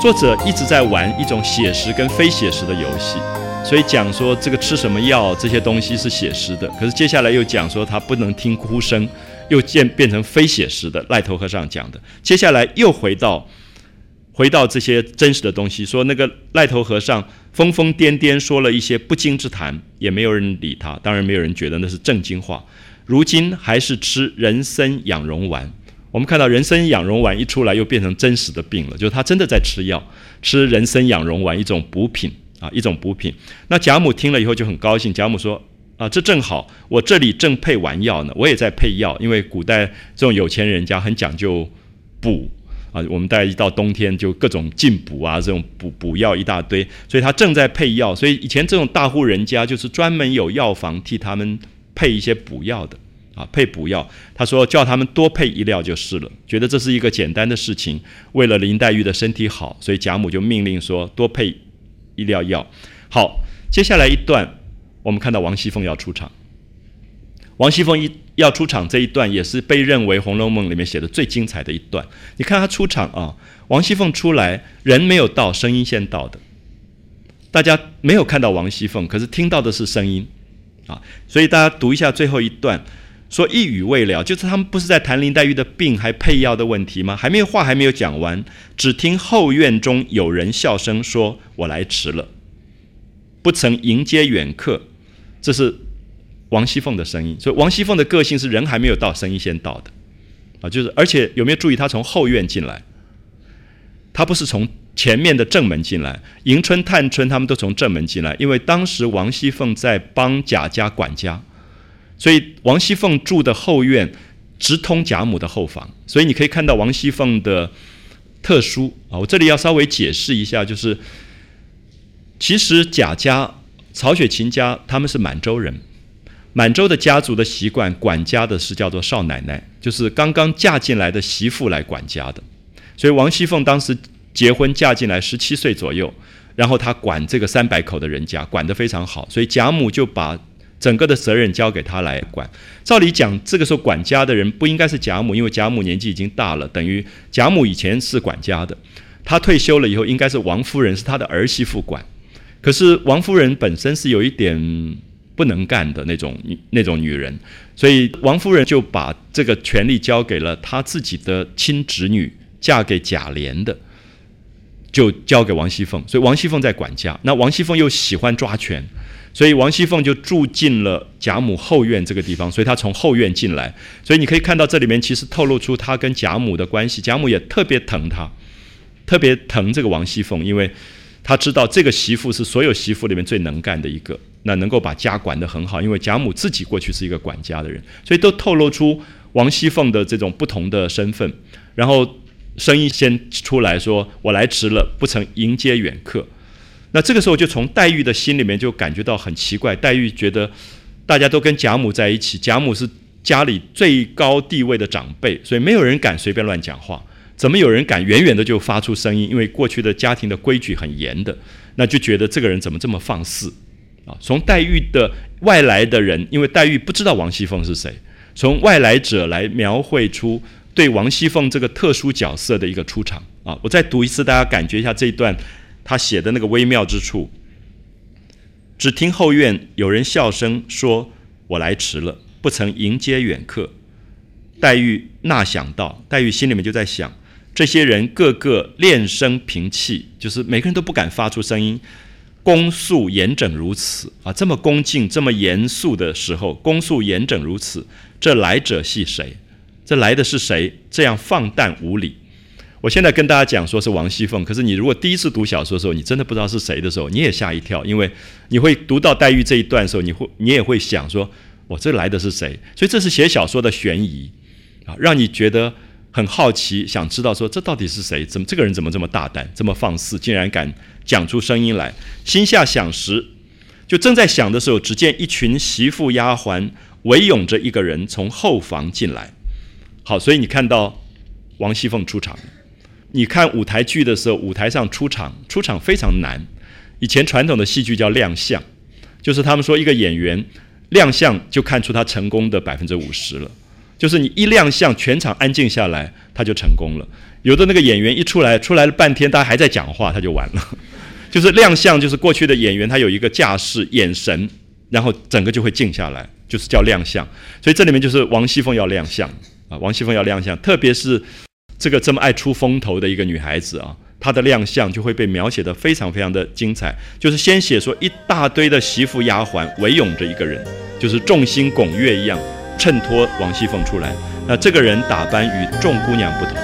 作者一直在玩一种写实跟非写实的游戏，所以讲说这个吃什么药这些东西是写实的，可是接下来又讲说他不能听哭声，又变成非写实的，赖头和尚讲的。接下来又回到这些真实的东西，说那个赖头和尚疯疯癫癫说了一些不经之谈，也没有人理他，当然没有人觉得那是正经话。如今还是吃人参养荣丸，我们看到人参养荣丸一出来又变成真实的病了，就是他真的在吃药，吃人参养荣丸，一种补品啊，一种补品。那贾母听了以后就很高兴，贾母说啊，这正好，我这里正配丸药呢，我也在配药，因为古代这种有钱人家很讲究补啊，我们大概一到冬天就各种进补啊，这种补药一大堆，所以他正在配药。所以以前这种大户人家就是专门有药房替他们配一些补药的啊，配补药。他说叫他们多配一料就是了，觉得这是一个简单的事情，为了林黛玉的身体好，所以贾母就命令说多配一料药。好，接下来一段我们看到王熙凤要出场。王熙凤要出场这一段也是被认为《红楼梦》里面写的最精彩的一段。你看她出场啊，王熙凤出来，人没有到，声音先到的。大家没有看到王熙凤，可是听到的是声音啊。所以大家读一下最后一段，说一语未了，就是他们不是在谈林黛玉的病还配药的问题吗？话还没有讲完，只听后院中有人笑声说：“我来迟了，不曾迎接远客。”这是王熙凤的声音，所以王熙凤的个性是人还没有到，声音先到的啊，就是而且有没有注意，她从后院进来，她不是从前面的正门进来。迎春、探春他们都从正门进来，因为当时王熙凤在帮贾家管家，所以王熙凤住的后院直通贾母的后房，所以你可以看到王熙凤的特殊啊。我这里要稍微解释一下，就是其实贾家、曹雪芹家他们是满洲人。满洲的家族的习惯，管家的是叫做少奶奶，就是刚刚嫁进来的媳妇来管家的。所以王熙凤当时结婚嫁进来17岁左右，然后她管这个300口的人家，管得非常好，所以贾母就把整个的责任交给她来管。照理讲，这个时候管家的人不应该是贾母，因为贾母年纪已经大了，等于贾母以前是管家的，她退休了以后应该是王夫人，是她的儿媳妇管。可是王夫人本身是有一点不能干的那种女人，所以王夫人就把这个权力交给了她自己的亲侄女，嫁给贾琏的，就交给王熙凤，所以王熙凤在管家。那王熙凤又喜欢抓权，所以王熙凤就住进了贾母后院这个地方，所以她从后院进来。所以你可以看到这里面其实透露出她跟贾母的关系，贾母也特别疼她，特别疼这个王熙凤，因为她知道这个媳妇是所有媳妇里面最能干的一个，那能够把家管得很好，因为贾母自己过去是一个管家的人，所以都透露出王熙凤的这种不同的身份。然后声音先出来说：“我来迟了，不曾迎接远客。”那这个时候就从黛玉的心里面就感觉到很奇怪，黛玉觉得大家都跟贾母在一起，贾母是家里最高地位的长辈，所以没有人敢随便乱讲话，怎么有人敢远远的就发出声音？因为过去的家庭的规矩很严的，那就觉得这个人怎么这么放肆啊？从黛玉的外来的人，因为黛玉不知道王熙凤是谁，从外来者来描绘出对王熙凤这个特殊角色的一个出场啊！我再读一次，大家感觉一下这一段他写的那个微妙之处。只听后院有人笑声说：“我来迟了，不曾迎接远客。”黛玉纳想到，黛玉心里面就在想，这些人个个练声平气，就是每个人都不敢发出声音，恭肃严整如此啊！这么恭敬、这么严肃的时候，恭肃严整如此，这来者系谁？这来的是谁？这样放诞无礼。我现在跟大家讲说是王熙凤，可是你如果第一次读小说的时候，你真的不知道是谁的时候，你也吓一跳，因为你会读到黛玉这一段的时候，你也会想说，这来的是谁？所以这是写小说的悬疑啊，让你觉得很好奇，想知道说这到底是谁？这个人怎么这么大胆，这么放肆，竟然敢讲出声音来？心下想时，就正在想的时候，只见一群媳妇丫鬟围拥着一个人从后房进来。好，所以你看到王熙凤出场。你看舞台剧的时候，舞台上出场非常难。以前传统的戏剧叫亮相，就是他们说一个演员亮相就看出他成功的50%了，就是你一亮相，全场安静下来，他就成功了。 有的那个演员一出来了半天，大家还在讲话，他就完了。就是亮相，就是过去的演员他有一个架势、眼神，然后整个就会静下来，就是叫亮相。所以这里面就是王熙凤要亮相啊，王熙凤要亮相，特别是这个这么爱出风头的一个女孩子啊，她的亮相就会被描写得非常非常的精彩。就是先写说一大堆的媳妇丫鬟围拥着一个人，就是众星拱月一样衬托王熙凤出来。那这个人打扮与众姑娘不同。